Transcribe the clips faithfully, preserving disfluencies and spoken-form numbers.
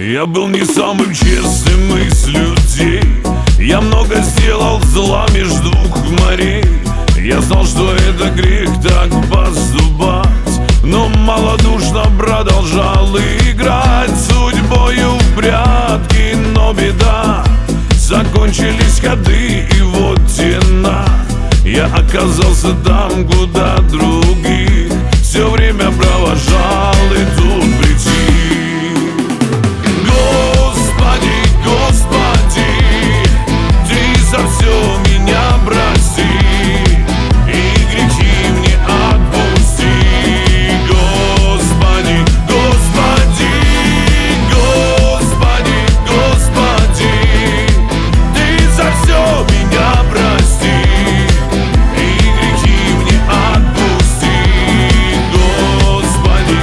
Я был не самым честным из людей. Я много сделал зла между двух морей. Я знал, что это грех так поступать, но малодушно продолжал играть судьбою в прятки. Но беда, закончились ходы, и вот тена. Я оказался там, куда других все время провожал, и тут прийти. Господи, Господи, Ты за все меня прости и грехи мне отпусти. Господи, Господи, Господи, Господи, Ты за все меня прости и грехи мне отпусти. Господи,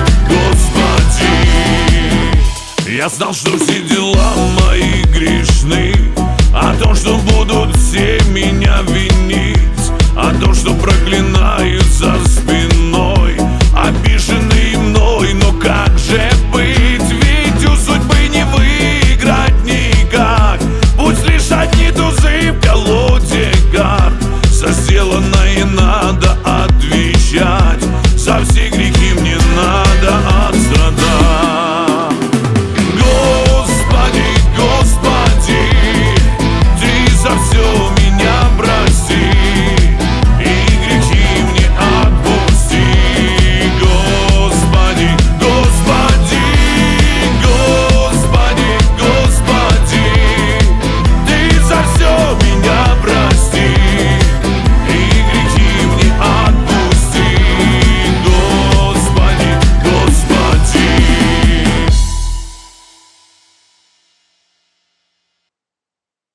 Господи. Я знал, что все дела мои грешны, о том, что будут все меня винить, о том, что проклинают со спины.